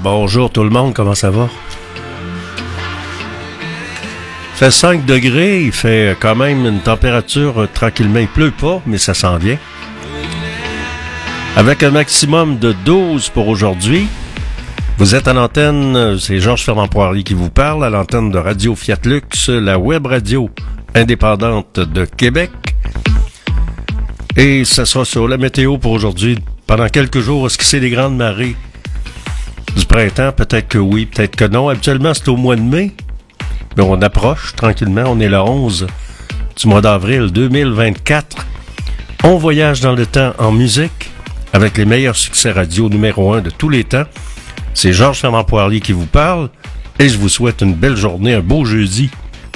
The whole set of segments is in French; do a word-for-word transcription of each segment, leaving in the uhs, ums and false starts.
Bonjour tout le monde, comment ça va? Il fait cinq degrés, il fait quand même une température euh, tranquillement, il pleut pas, mais ça s'en vient. Avec un maximum de douze pour aujourd'hui. Vous êtes à l'antenne, c'est Georges Fernand Poirier qui vous parle, à l'antenne de Radio Fiat Lux, la web radio indépendante de Québec. Et ça sera sur la météo pour aujourd'hui. Pendant quelques jours, est-ce que c'est les grandes marées du printemps? Peut-être que oui, peut-être que non. Habituellement, c'est au mois de mai. Mais on approche tranquillement. On est le onze du mois d'avril deux mille vingt-quatre. On voyage dans le temps en musique avec les meilleurs succès radio numéro un de tous les temps. C'est Georges Fernand Poirier qui vous parle et je vous souhaite une belle journée, un beau jeudi.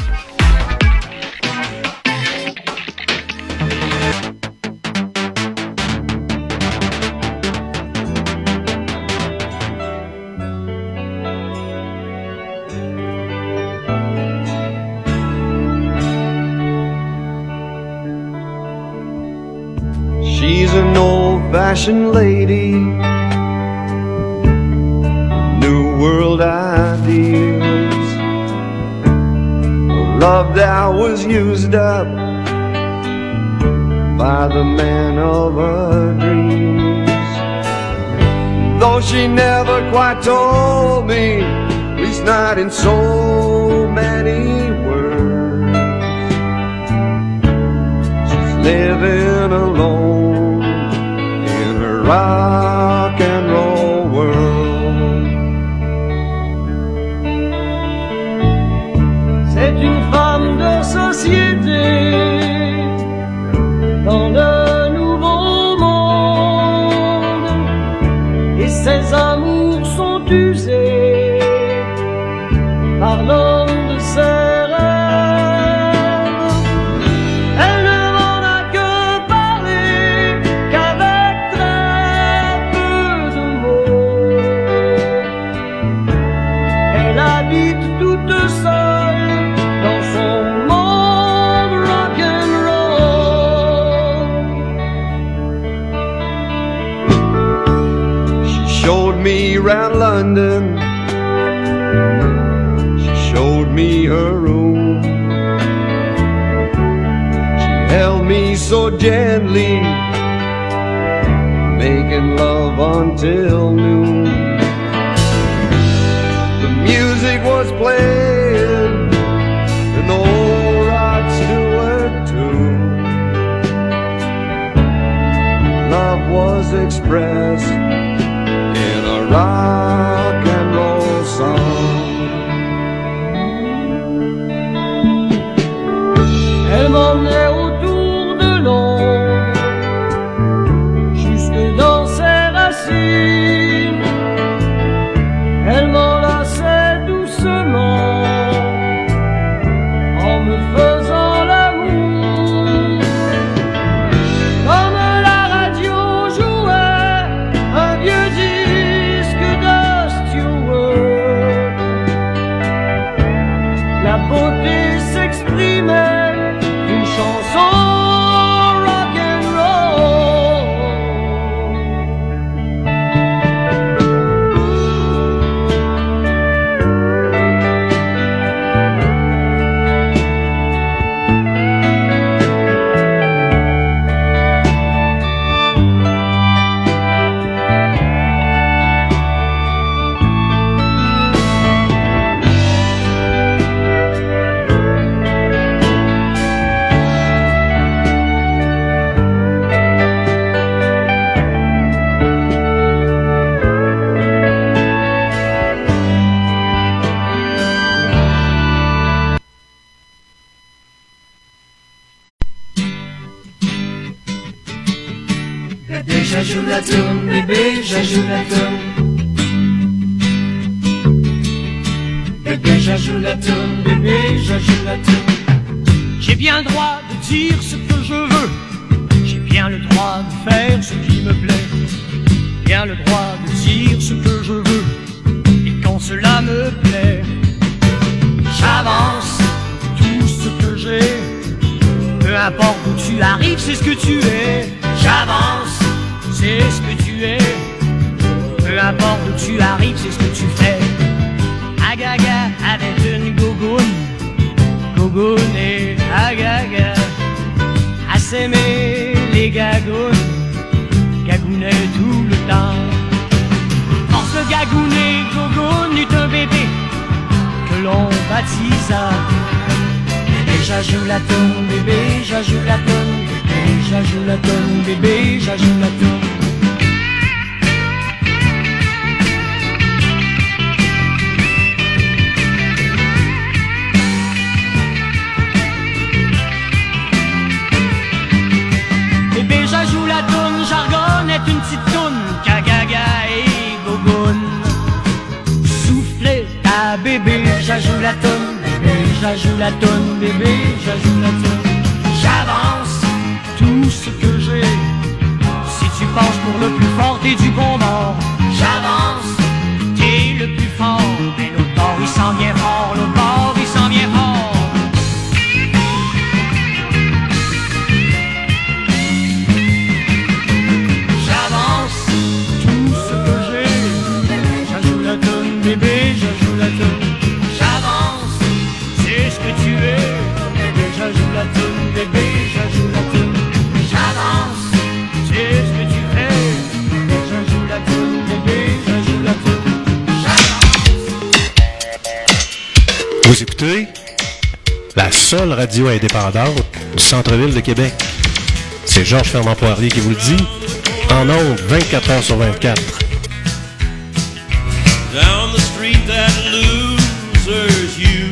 She's an old-fashioned lady, new world ideals, a love that was used up by the man of her dreams. Though she never quite told me, at least not in so many words, she's living alone rock and roll world. C'est une femme de société dans le nouveau monde, et ses amours sont usés par l'homme de ses rêves. Elle ne m'en a que parlé qu'avec toute seule dans son monde rock'n'roll. She showed me around London, she showed me her room, she held me so gently, making love until noon. Music was playing an old Rod Stewart tune. Love was expressed in a rock and roll song. Elle m'emmenait autour de Londres, jusque dans ses racines. Elle m'enlaçait doucement en me faisant l'amour. Comme la radio jouait un vieux disque de Stewart, la beauté s'exprimait d'une chanson rock'n'roll. Bébé, j'ajoute la tourne, bébé, j'ajoute la tourne. Bébé, j'ajoute la tourne, bébé, j'ajoute la tourne. J'ai bien le droit de dire ce que je veux, j'ai bien le droit de faire ce qui me plaît, bien le droit de dire ce que je veux, et quand cela me plaît, j'avance tout ce que j'ai, peu importe où tu arrives, c'est ce que tu es. J'avance, c'est ce que tu es, peu peu importe où tu arrives, c'est ce que tu fais. Agaga avait une gogoune, gogoune et Agaga à s'aimer les gagounes, gagounait tout le temps. Force de gagouner, gogoune eut un bébé que l'on baptisa. Bébé, j'ajoute la toune, bébé, j'ajoute la toune, bébé, j'ajoute la toune, bébé, j'ajoute la toune. Bébé, j'ajoute la toune, jargonne est une petite toune, Kagaga et gogoune. Soufflez à bébé, j'ajoute la toune, bébé, j'ajoute la toune, bébé, j'ajoute la toune. J'avance tout ce que j'ai. Si tu penses pour le plus fort, t'es du bon bord. J'avance, t'es le plus fort. Mais l'autre bord, il s'en vient fort, l'autre bord, il s'en vient fort. Bébé, j'ajoute la toune, j'avance, c'est ce que tu es. Bébé, j'ajoute la toune, bébé, j'ajoute la toune, j'avance, c'est ce que tu fais. Bébé, j'ajoute la toune, bébé, j'ajoute la toune, j'avance. Vous écoutez la seule radio indépendante du centre-ville de Québec. C'est Georges Fernand Poirier qui vous le dit, en ondes vingt-quatre heures sur vingt-quatre. Down the street that losers you.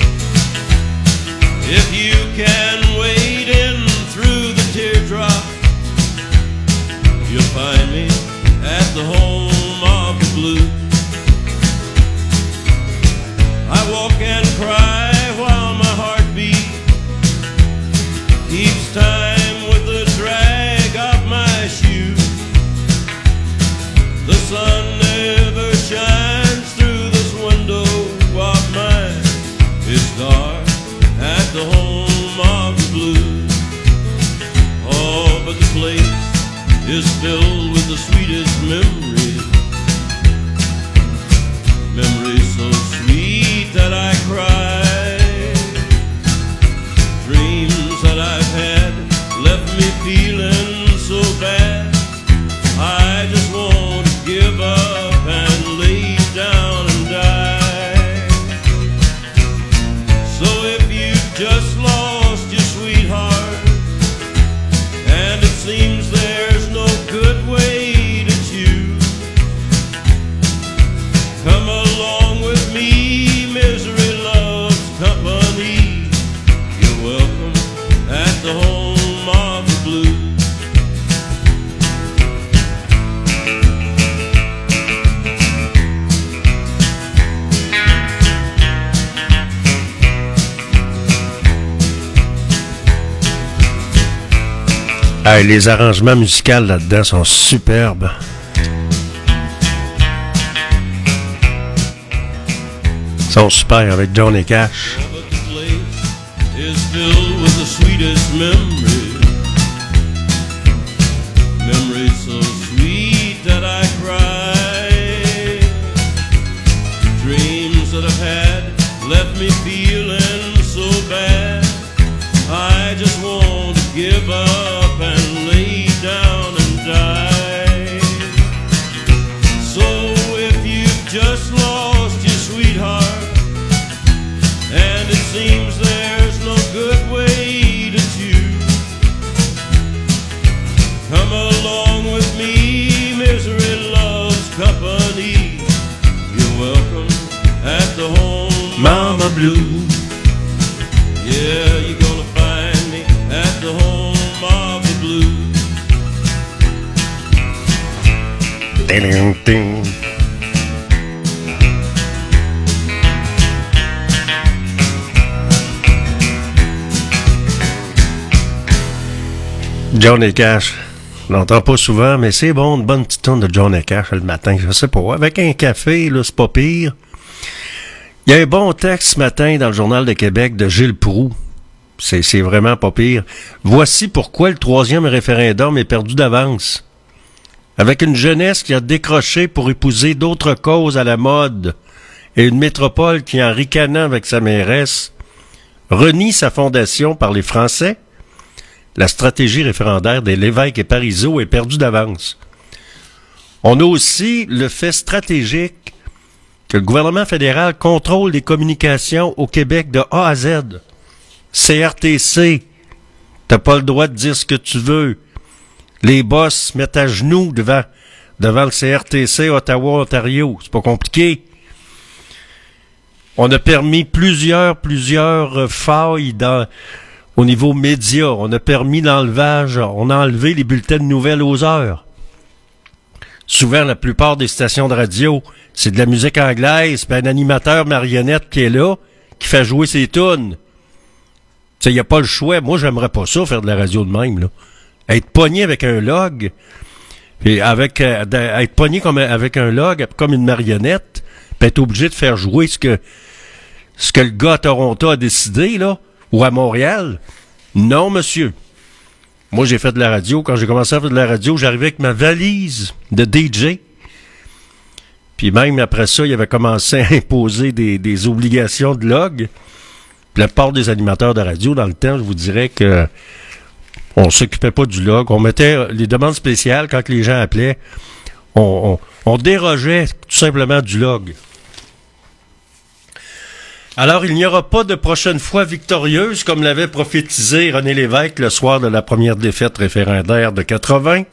If you can wade in through the teardrop, you'll find me at the home of the blue. I walk and cry while my heart beats each time with the drag of my shoe. The sun never shines through this window of mine. It's dark at the home of the blue. Oh, but the place is filled with the sweetest memories. Memories so sweet that I cry. Dreams that I've had left me feeling so bad. I just want to give up and lay down and die. So if you've just lost your sweetheart, and it seems there's no good way to choose, come along with me, misery loves company. You're welcome at the home of the blue. Hey, les arrangements musicaux là-dedans sont superbes. Ils sont super avec Johnny Cash. Give up and lay down and die. So if you've just lost your sweetheart, and it seems there's no good way to choose, come along with me, misery loves company. You're welcome at the home Mama Blue. Yeah, you're gonna find me at the home of the blue. Ding, ding. Johnny Cash. On l'entend pas souvent, mais c'est bon, une bonne petite tonne de Johnny Cash le matin, je sais pas. Avec un café, là, c'est pas pire. Il y a un bon texte ce matin dans le Journal de Québec de Gilles Proulx. C'est, c'est vraiment pas pire. Voici pourquoi le troisième référendum est perdu d'avance. avec une jeunesse qui a décroché pour épouser d'autres causes à la mode, et une métropole qui, en ricanant avec sa mairesse, renie sa fondation par les Français, la stratégie référendaire des Lévesque et Parizeau est perdue d'avance. On a aussi le fait stratégique que le gouvernement fédéral contrôle les communications au Québec de A à Z. C R T C, t'as pas le droit de dire ce que tu veux. Les boss se mettent à genoux devant, devant le C R T C Ottawa-Ontario. C'est pas compliqué. On a permis plusieurs, plusieurs failles dans, au niveau média. On a permis l'enlevage, on a enlevé les bulletins de nouvelles aux heures. Souvent, la plupart des stations de radio, c'est de la musique anglaise, puis un animateur marionnette qui est là, qui fait jouer ses tunes. Tu sais, il n'y a pas le choix. Moi, j'aimerais pas ça, faire de la radio de même, là. Être pogné avec un log, puis avec, euh, être pogné comme, avec un log, comme une marionnette, puis être obligé de faire jouer ce que, ce que le gars à Toronto a décidé, là, ou à Montréal. Non, monsieur. Moi, j'ai fait de la radio. Quand j'ai commencé à faire de la radio, j'arrivais avec ma valise de D J. Puis même après ça, il avait commencé à imposer des, des obligations de log. Puis la part des animateurs de radio, dans le temps, je vous dirais que on s'occupait pas du log. On mettait les demandes spéciales quand les gens appelaient. On, on, on dérogeait tout simplement du log. Alors, il n'y aura pas de prochaine fois victorieuse, comme l'avait prophétisé René Lévesque le soir de la première défaite référendaire de quatre-vingts.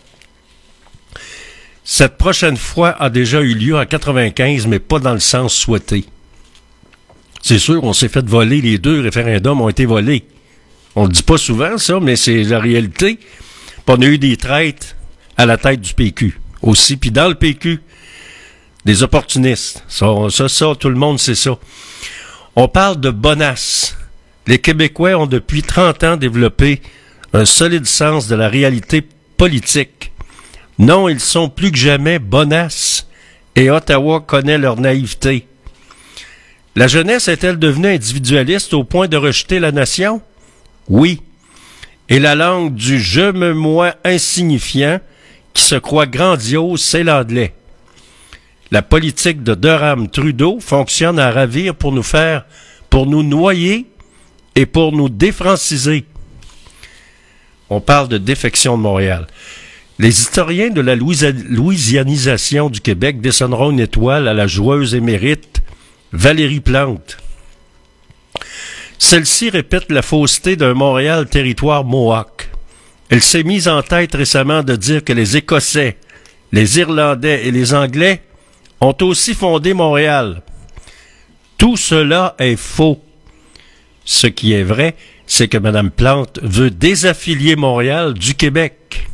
Cette prochaine fois a déjà eu lieu en quatre-vingt-quinze, mais pas dans le sens souhaité. C'est sûr, on s'est fait voler, les deux référendums ont été volés. On le dit pas souvent, ça, mais c'est la réalité. Puis on a eu des traites à la tête du P Q aussi, puis dans le P Q, des opportunistes. Ça, ça, ça, tout le monde sait ça. On parle de bonasse. Les Québécois ont depuis trente ans développé un solide sens de la réalité politique. Non, ils sont plus que jamais bonasses, et Ottawa connaît leur naïveté. La jeunesse est-elle devenue individualiste au point de rejeter la nation? Oui. Et la langue du « je me moi » insignifiant, qui se croit grandiose, c'est l'anglais. La politique de Durham-Trudeau fonctionne à ravir pour nous faire, pour nous noyer et pour nous défranciser. On parle de défection de Montréal. Les historiens de la louisa- louisianisation du Québec décerneront une étoile à la joueuse émérite Valérie Plante. Celle-ci répète la fausseté d'un Montréal territoire Mohawk. Elle s'est mise en tête récemment de dire que les Écossais, les Irlandais et les Anglais ont aussi fondé Montréal. Tout cela est faux. Ce qui est vrai, c'est que Mme Plante veut désaffilier Montréal du Québec.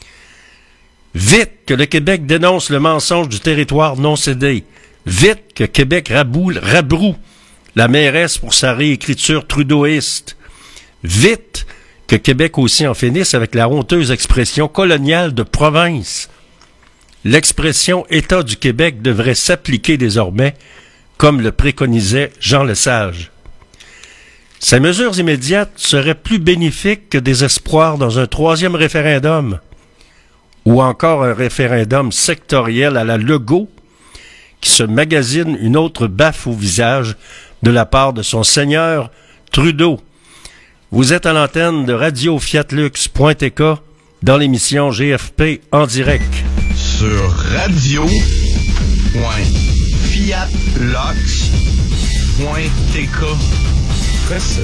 Vite que le Québec dénonce le mensonge du territoire non cédé. Vite que Québec raboue, rabroue la mairesse pour sa réécriture trudeauiste. Vite que Québec aussi en finisse avec la honteuse expression coloniale de province. L'expression « État du Québec » devrait s'appliquer désormais, comme le préconisait Jean Lesage. Ces mesures immédiates seraient plus bénéfiques que des espoirs dans un troisième référendum, ou encore un référendum sectoriel à la Legault, qui se magasine une autre baffe au visage de la part de son seigneur Trudeau. Vous êtes à l'antenne de Radio Fiat Lux point T K dans l'émission G F P en direct. Sur radio point fiat lux point T K. Quoi ça?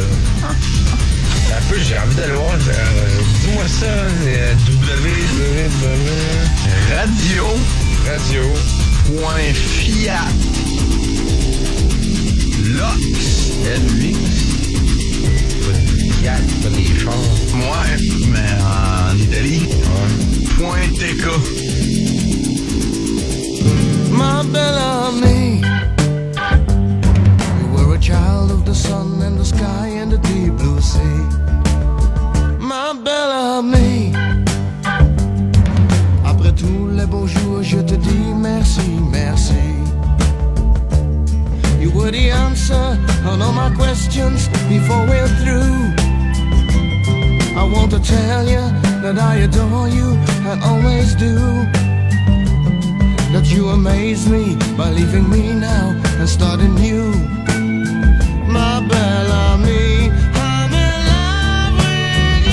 Un peu, j'ai envie d'aller voir. Euh, dis-moi ça. Euh, W Radio. Radio. Point fiat. Lux. L-X. Pas de fiat, pas des chars. Ouais, mais en Italie. Ouais. Point T K. My Bellamy, you were a child of the sun and the sky and the deep blue sea. My Bellamy, après tous les beaux jours, je te dis merci, merci. You were the answer on all my questions before we're through. I want to tell you that I adore you and always do. That you amaze me by leaving me now and starting new. My Bellamy, I'm in love with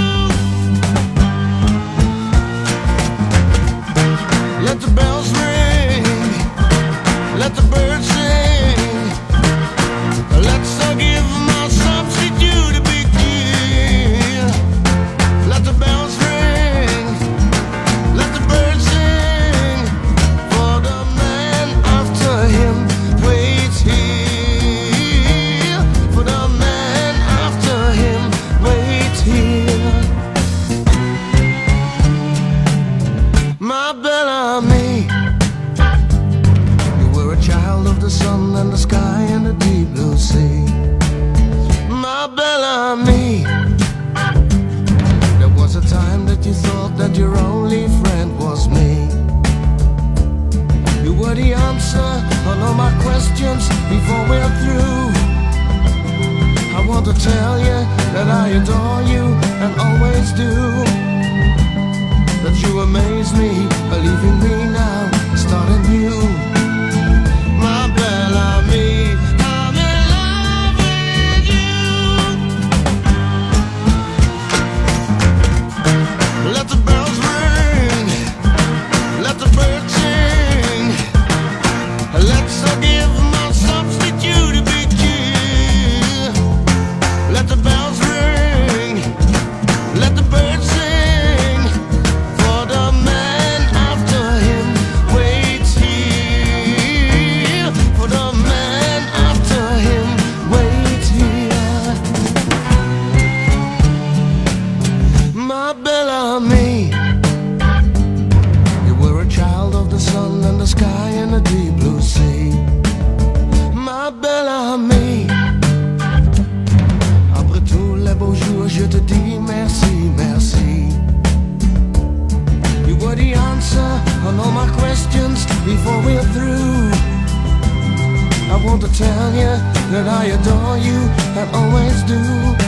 you. Let the bells ring, let the birds sing. Let's uh, give my substitute a big deal. Let the bells ring, let the birds sing. For the man after him waits here. For the man after him waits here. My Bellamy, you were a child of the sun and the sky and the deep blue sea. My Bellamy, there was a time that you thought that your only friend was me. You were the answer on all my questions before we're through. I want to tell you that I adore you and always do. That you amaze me by leaving me now, starting new. My Bellamy, I'm in love with you. Let the bells ring, let the birds sing. Let's uh, give my substitute a big cheer. Let the bells ring, let the birds sing. For the man after him waits here. For the man after him waits here. My Bellamy, you were a child of the sun and the sky and the deep blue sea. My Bellamy, après tous les beaux jours, je te dis merci, merci. You were the answer on all my questions before we're through. I want to tell you that I adore you and always do.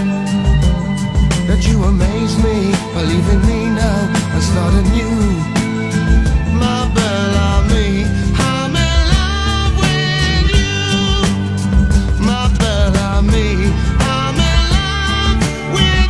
That you amaze me by leaving me now and starting new. My Bellamy, I'm in love with you. My Bellamy, I'm in love with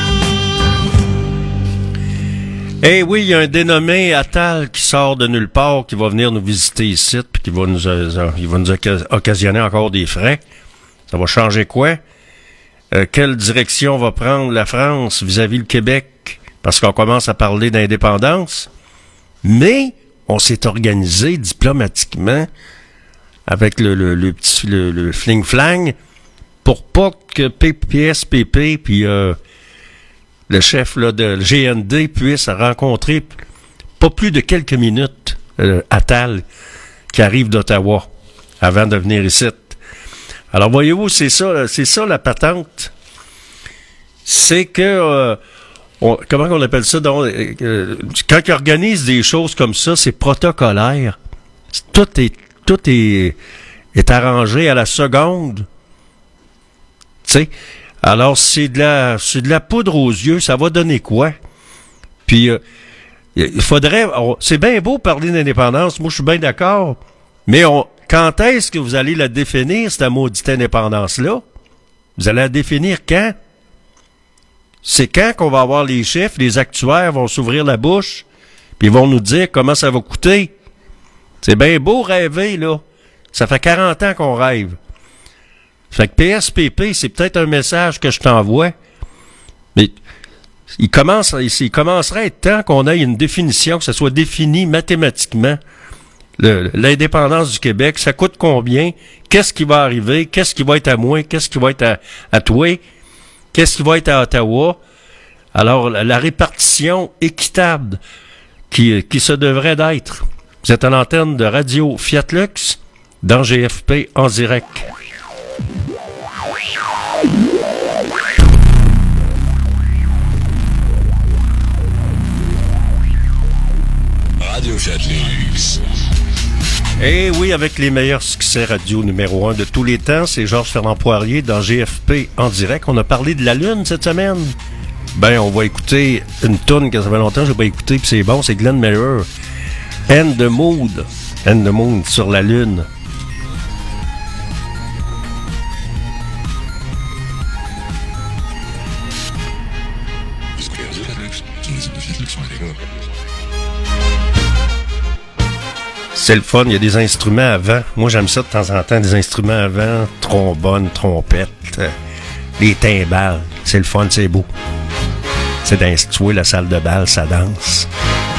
you. Eh oui, il y a un dénommé Attal qui sort de nulle part, qui va venir nous visiter ici, puis qui va nous, euh, il va nous occa- occasionner encore des frais. Ça va changer quoi? Euh, quelle direction va prendre la France vis-à-vis le Québec? Parce qu'on commence à parler d'indépendance. Mais on s'est organisé diplomatiquement avec le, le, le petit le, le fling-flang pour pas que P S P P puis euh, le chef là, de G N D puisse rencontrer pas plus de quelques minutes euh, Attal qui arrive d'Ottawa avant de venir ici. Alors voyez-vous, c'est ça, c'est ça la patente. C'est que euh, on, comment on appelle ça donc, euh, quand ils organisent des choses comme ça, c'est protocolaire. Tout est tout est est arrangé à la seconde. Tu sais. Alors c'est de la c'est de la poudre aux yeux, ça va donner quoi? Puis euh, il faudrait on, c'est bien beau parler d'indépendance, moi je suis bien d'accord, mais on quand est-ce que vous allez la définir, cette maudite indépendance-là? Vous allez la définir quand? C'est quand qu'on va avoir les chiffres, les actuaires vont s'ouvrir la bouche, puis ils vont nous dire comment ça va coûter. C'est bien beau rêver, là. Ça fait quarante ans qu'on rêve. Fait que P S P P, c'est peut-être un message que je t'envoie, mais il commence, il commencerait à être temps qu'on ait une définition, que ça soit défini mathématiquement. Le, l'indépendance du Québec, ça coûte combien? Qu'est-ce qui va arriver? Qu'est-ce qui va être à moi? Qu'est-ce qui va être à, à toi? Qu'est-ce qui va être à Ottawa? Alors, la, la répartition équitable qui, qui se devrait d'être. Vous êtes à l'antenne de Radio Fiat Lux dans G F P en direct. Radio Fiat Lux. Eh oui, avec les meilleurs succès radio numéro un de tous les temps, c'est Georges Fernand Poirier dans G F P en direct. On a parlé de la Lune cette semaine. Ben, on va écouter une toune que ça fait longtemps que j'ai pas écouté, puis c'est bon, c'est Glenn Miller. End the Mood. End the Moon sur la Lune. C'est le fun, il y a des instruments avant. Moi, j'aime ça de temps en temps, des instruments avant, trombone, trompette, euh, les timbales. C'est le fun, c'est beau. C'est d'instruire la salle de bal, ça danse.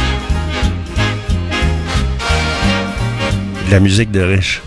De la musique de riche.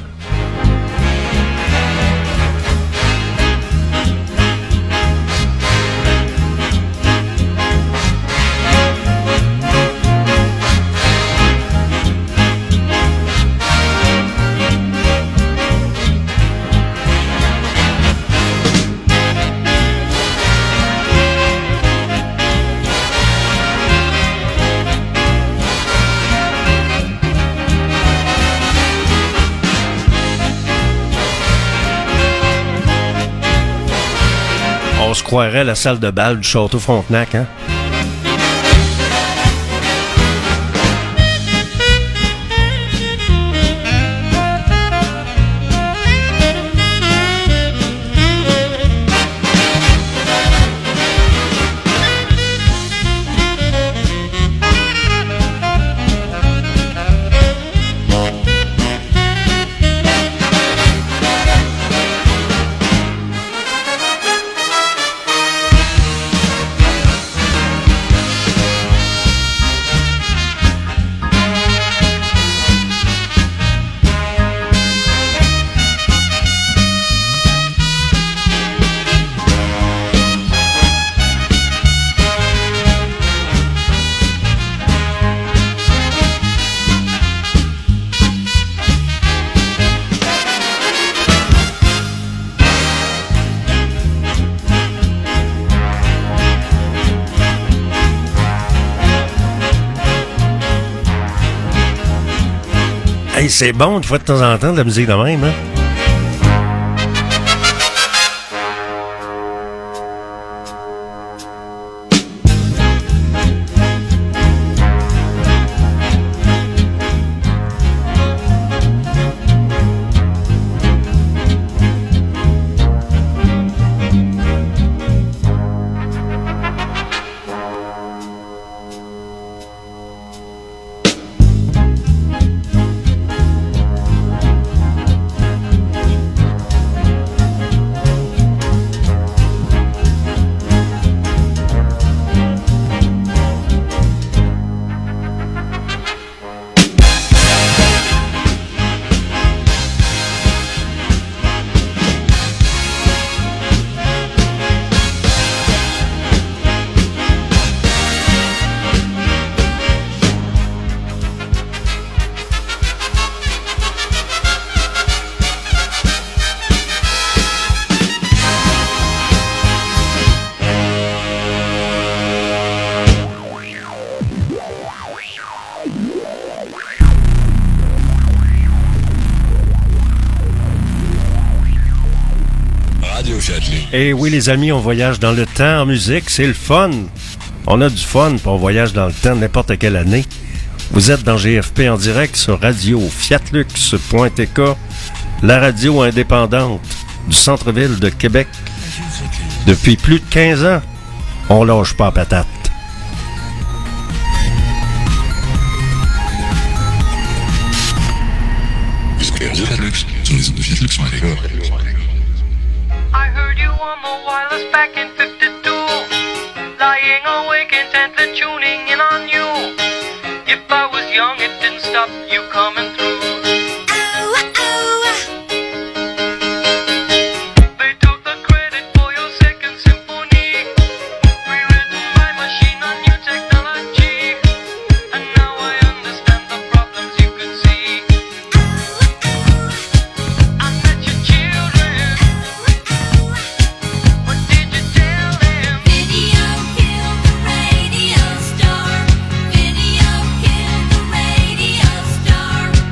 On se croirait à la salle de bal du Château Frontenac, hein? Hey, c'est bon, une fois de temps en temps, de la musique de même, hein? Et oui, les amis, on voyage dans le temps en musique. C'est le fun. On a du fun, puis on voyage dans le temps n'importe quelle année. Vous êtes dans G F P en direct sur radio fiatlux point t k, la radio indépendante du centre-ville de Québec. Depuis plus de quinze ans, on lâche pas la patate. I heard you on the wireless back in fifty-two, lying awake intently tuning in on you. If I was young, it didn't stop you coming through. They took the credit for your second symphony, rewritten by machine on new technology, and now I understand the problems you could see. I met your children. What did you tell them? Video killed the radio star. Video killed the radio star.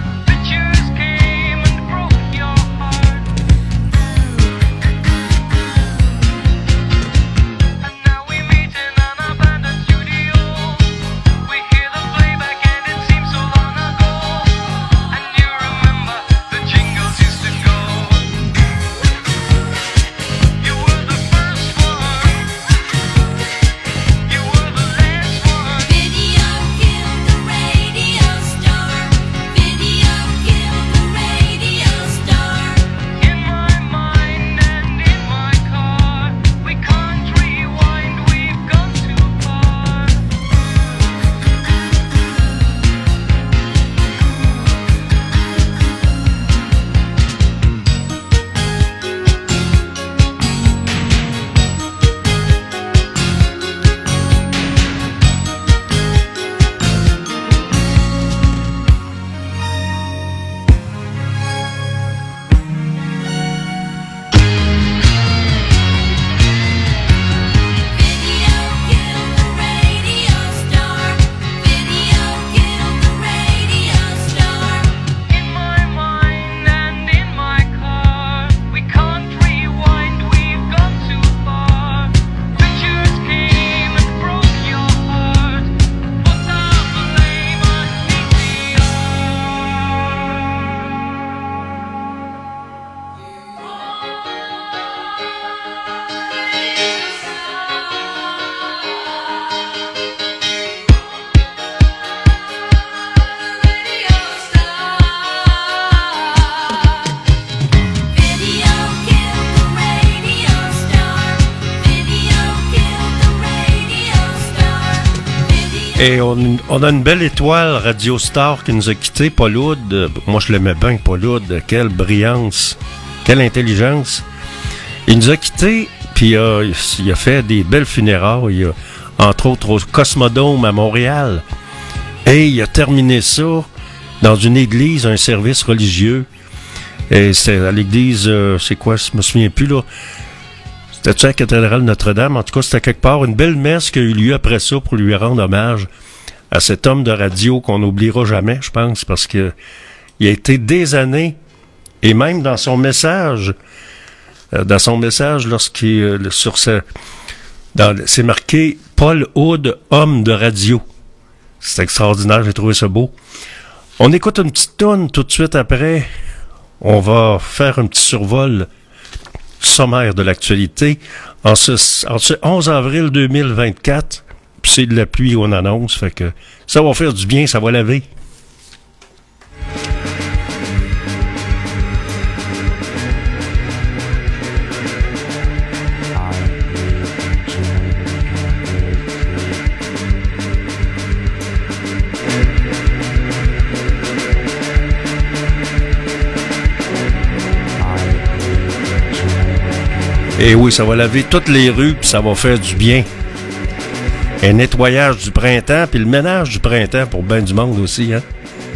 Et on, on a une belle étoile Radio Star qui nous a quittés, Paul Oud. Moi, je l'aimais bien, Paul Oud. Quelle brillance, quelle intelligence. Il nous a quittés, puis euh, il a fait des belles funérailles, entre autres au Cosmodome à Montréal. Et il a terminé ça dans une église, un service religieux. Et c'est à l'église, euh, c'est quoi, je me souviens plus, là. C'était-tu à la cathédrale Notre-Dame? En tout cas, c'était quelque part une belle messe qui a eu lieu après ça pour lui rendre hommage à cet homme de radio qu'on n'oubliera jamais, je pense, parce que il a été des années, et même dans son message, euh, dans son message, lorsqu'il, euh, sur sa, dans, c'est marqué Paul Oud, homme de radio. C'est extraordinaire, j'ai trouvé ça beau. On écoute une petite toune tout de suite après. On va faire un petit survol sommaire de l'actualité en ce, en ce onze avril deux mille vingt-quatre. Puis c'est de la pluie on annonce, fait que ça va faire du bien, ça va laver. Et oui, ça va laver toutes les rues, puis ça va faire du bien. Un nettoyage du printemps, puis le ménage du printemps pour ben du monde aussi, hein.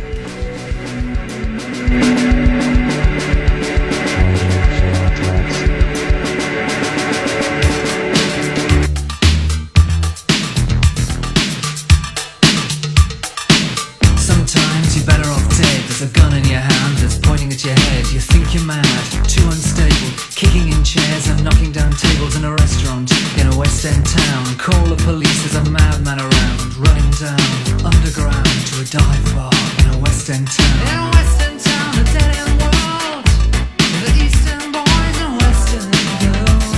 Sometimes you're better off dead. There's a gun in your hand that's pointing at your head. You think you're mad, too unstable, kicking in chairs and knocking down tables in a restaurant in a West End town. Call the police, there's a madman around, running down underground to a dive bar in a West End town. In a West End town, a dead end world, the Eastern boys and Western girls.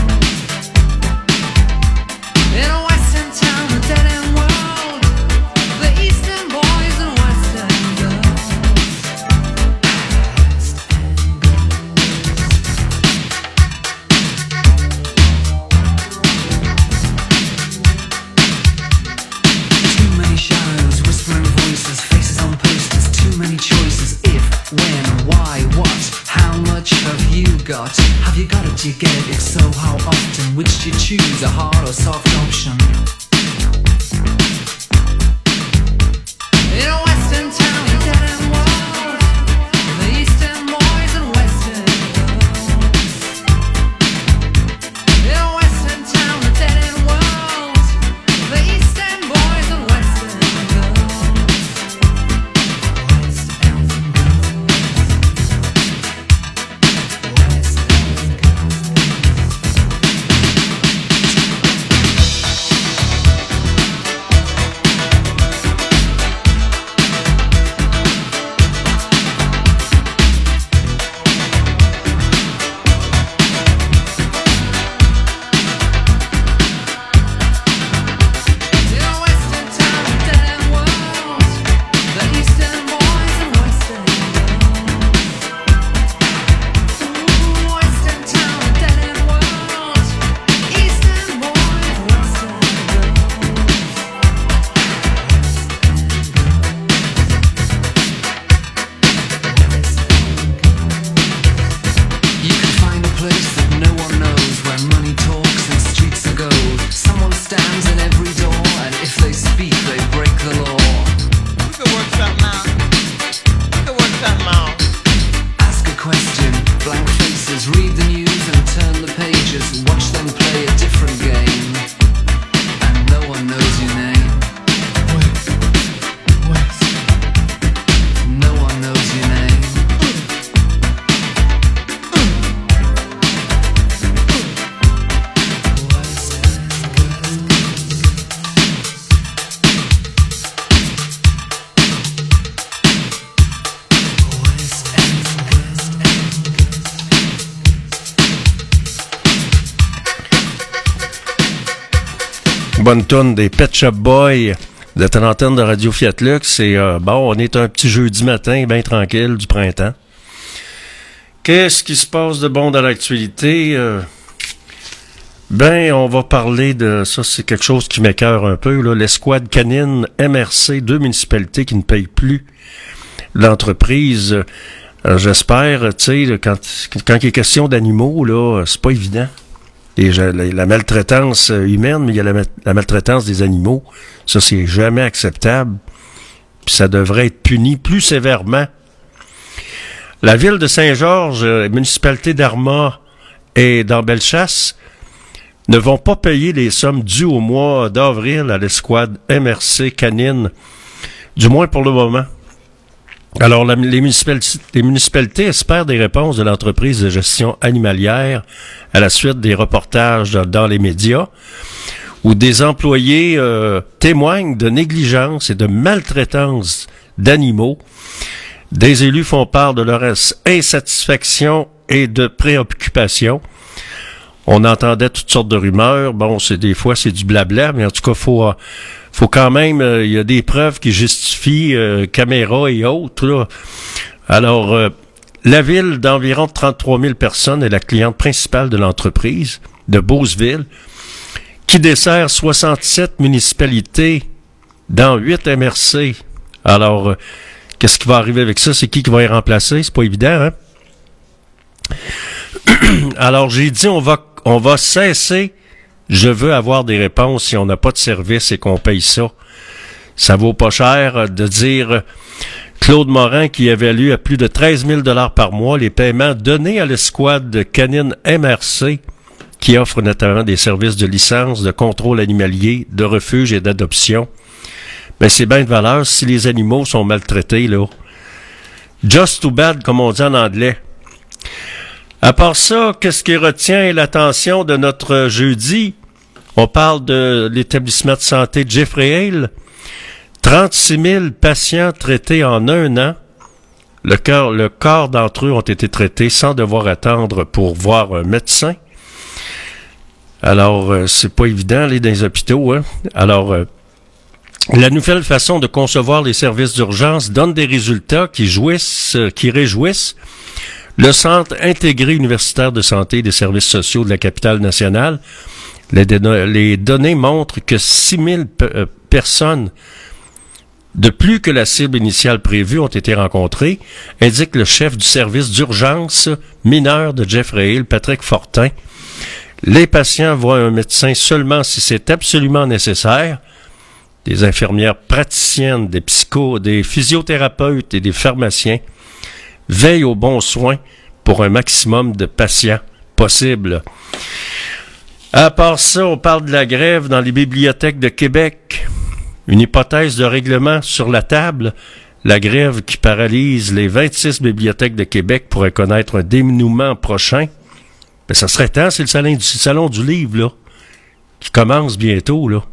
In a West End town, a dead end world, the Eastern boys and Western girls. Too many shadows, whispering voices, faces on posters, too many choices. If, when, why, what, how much have you got? Have you got it, do you get it? If so, how often? Which do you choose, a hard or soft option? In a Western town, a dead end world, the Eastern boys and Western girls. In a Western town, a dead end world, the Eastern boys and Western girls. West End girls. West End girls. In a Western town, a dead end world, the Eastern boys and Western girls. Ooh, Western town, a dead end world, Eastern boys, Western girls. You can find a place that no one knows, where money talks and streets are gold. Someone stands in every door, and if they speak, they break the law. We could work something out. We could work something out. Ask a question, blank faces, read the news and turn the pages. Watch them play a different game, and no one knows your name. No one knows your name. Bonne toune des Pet Shop Boys de trentaine de Radio Fiat Lux. Et euh, bon, on est un petit jeudi matin, bien tranquille, du printemps. Qu'est-ce qui se passe de bon dans l'actualité? Euh, Ben, on va parler de ça, c'est quelque chose qui m'écœure un peu, là. L'escouade canine M R C, deux municipalités qui ne payent plus l'entreprise. Euh, j'espère, tu sais, quand, quand il est question d'animaux, là, c'est pas évident. Et la, la maltraitance humaine, mais il y a la, la maltraitance des animaux. Ça, c'est jamais acceptable. Puis ça devrait être puni plus sévèrement. La ville de Saint-Georges, la municipalité d'Armagh et dans Bellechasse ne vont pas payer les sommes dues au mois d'avril à l'escouade M R C canine, du moins pour le moment. Alors, la, les, municipalités, les municipalités espèrent des réponses de l'entreprise de gestion animalière à la suite des reportages dans, dans les médias où des employés euh, témoignent de négligence et de maltraitance d'animaux. Des élus font part de leur insatisfaction et de préoccupation. On entendait toutes sortes de rumeurs. Bon, c'est des fois, c'est du blabla, mais en tout cas, faut, faut quand même, il euh, y a des preuves qui justifient euh, caméras et autres, là. Alors, euh, la ville d'environ trente-trois mille personnes est la cliente principale de l'entreprise de Beauceville, qui dessert soixante-sept municipalités dans huit M R C. Alors, euh, qu'est-ce qui va arriver avec ça? C'est qui qui va y remplacer? C'est pas évident, hein? Alors, j'ai dit, on va on va cesser. Je veux avoir des réponses si on n'a pas de service et qu'on paye ça. Ça vaut pas cher de dire Claude Morin qui évalue à plus de treize mille dollars par mois les paiements donnés à l'escouade canine M R C qui offre notamment des services de licence, de contrôle animalier, de refuge et d'adoption. Mais c'est bien de valeur si les animaux sont maltraités, là. Just too bad, comme on dit en anglais. À part ça, qu'est-ce qui retient l'attention de notre jeudi? On parle de l'établissement de santé de Jeffrey Hale. trente-six mille patients traités en un an. Le corps, le corps d'entre eux ont été traités sans devoir attendre pour voir un médecin. Alors, euh, c'est pas évident, aller dans les hôpitaux, hein? Alors, euh, la nouvelle façon de concevoir les services d'urgence donne des résultats qui jouissent, euh, qui réjouissent. Le Centre intégré universitaire de santé et des services sociaux de la capitale nationale, les, don- les données montrent que six mille p- euh, personnes de plus que la cible initiale prévue ont été rencontrées, indique le chef du service d'urgence mineur de Jeffrey Hale, Patrick Fortin. Les patients voient un médecin seulement si c'est absolument nécessaire. Des infirmières praticiennes, des psychos, des physiothérapeutes et des pharmaciens veillent aux bons soins pour un maximum de patients possible. À part ça, on parle de la grève dans les bibliothèques de Québec. Une hypothèse de règlement sur la table. La grève qui paralyse les vingt-six bibliothèques de Québec pourrait connaître un dénouement prochain. Ben, ça serait temps, c'est le salon du, salon du livre, là, qui commence bientôt, là.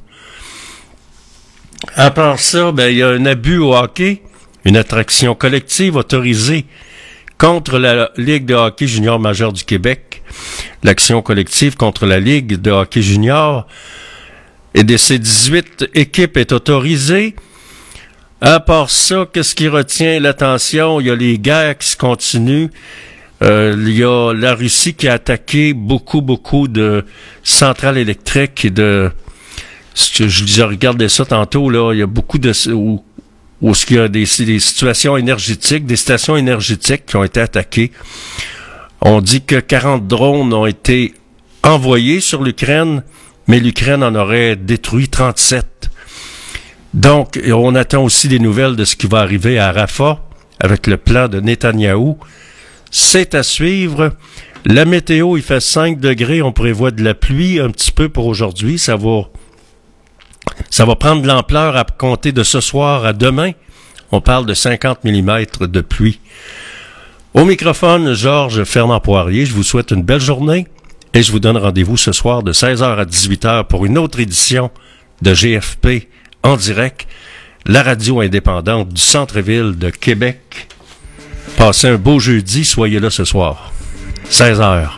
À part ça, ben, il y a un abus au hockey. Une attraction collective autorisée contre la Ligue de hockey junior majeur du Québec. L'action collective contre la Ligue de hockey junior et de ses dix-huit équipes est autorisée. À part ça, qu'est-ce qui retient l'attention? Il y a les guerres qui se continuent. Euh, il y a la Russie qui a attaqué beaucoup, beaucoup de centrales électriques et de... Je regardais ça tantôt, là. Il y a beaucoup de... Où, où il y a des, des situations énergétiques, des stations énergétiques qui ont été attaquées. On dit que quarante drones ont été envoyés sur l'Ukraine, mais l'Ukraine en aurait détruit trente-sept. Donc, on attend aussi des nouvelles de ce qui va arriver à Rafah avec le plan de Netanyahou. C'est à suivre. La météo, il fait cinq degrés. On prévoit de la pluie un petit peu pour aujourd'hui. Ça va... Ça va prendre de l'ampleur à compter de ce soir à demain. On parle de cinquante millimètres de pluie. Au microphone, Georges Fernand-Poirier. Je vous souhaite une belle journée et je vous donne rendez-vous ce soir de seize heures à dix-huit heures pour une autre édition de G F P en direct, la radio indépendante du centre-ville de Québec. Passez un beau jeudi, soyez là ce soir. seize heures.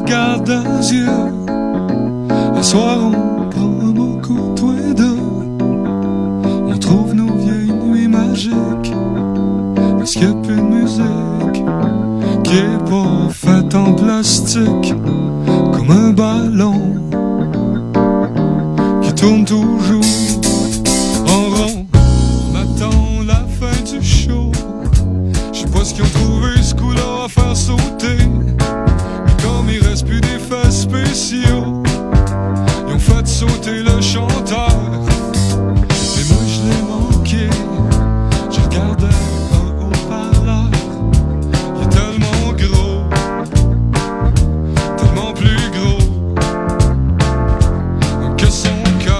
regarde dans les yeux. Le soir, on prend beaucoup toi et deux. On trouve nos vieilles nuits magiques. Parce qu'il n'y a plus de musique qui est pas faite en plastique. Comme un ballon qui tourne toujours en rond. On attend la fin du show. Je sais pas ce qu'ils ont trouvé ce coup-là à faire sauter. Mais comme il reste plus d'effets spéciaux, ils ont fait sauter le chanteur. Et moi je l'ai manqué. Je regardais un haut-parleur. Il est tellement gros, tellement plus gros que son cœur.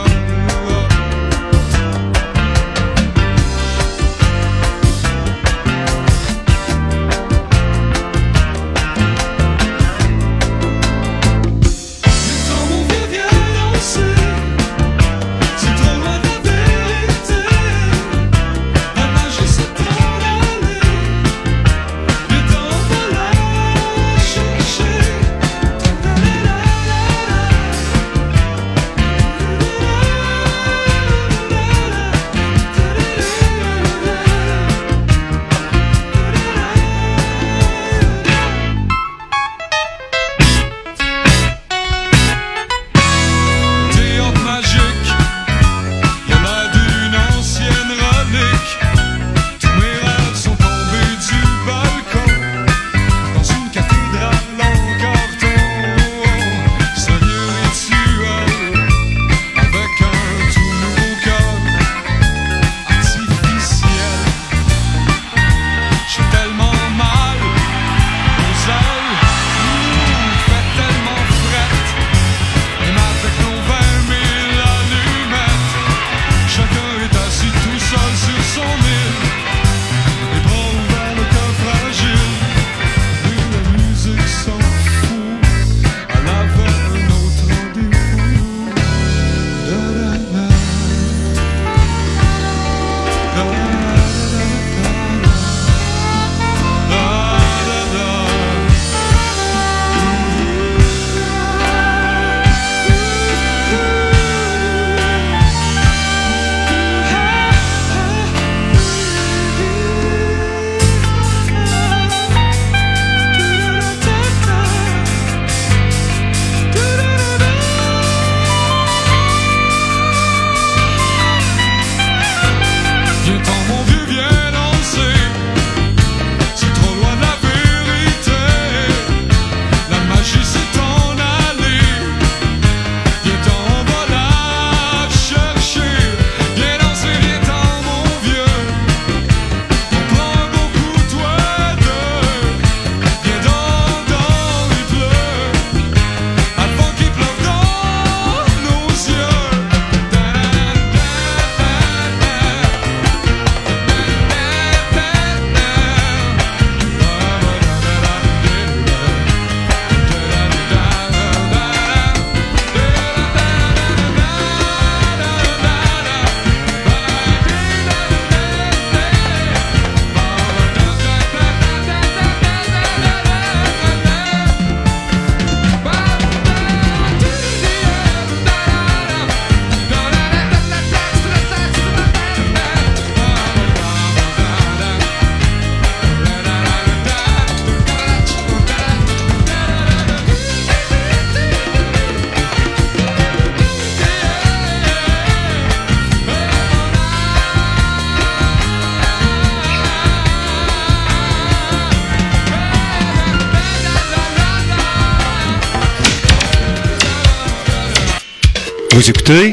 Vous écoutez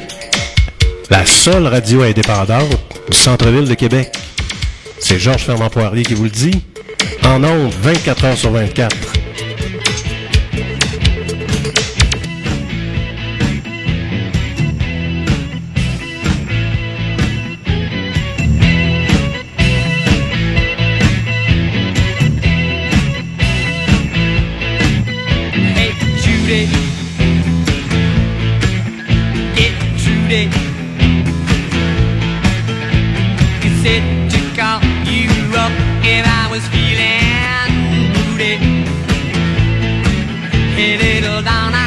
la seule radio indépendante du centre-ville de Québec. C'est Georges Fernand Poirier qui vous le dit. En ondes, vingt-quatre heures sur vingt-quatre. Hey Judy, get Judy. You said to call you up if I was feeling moody. Hey little settle down.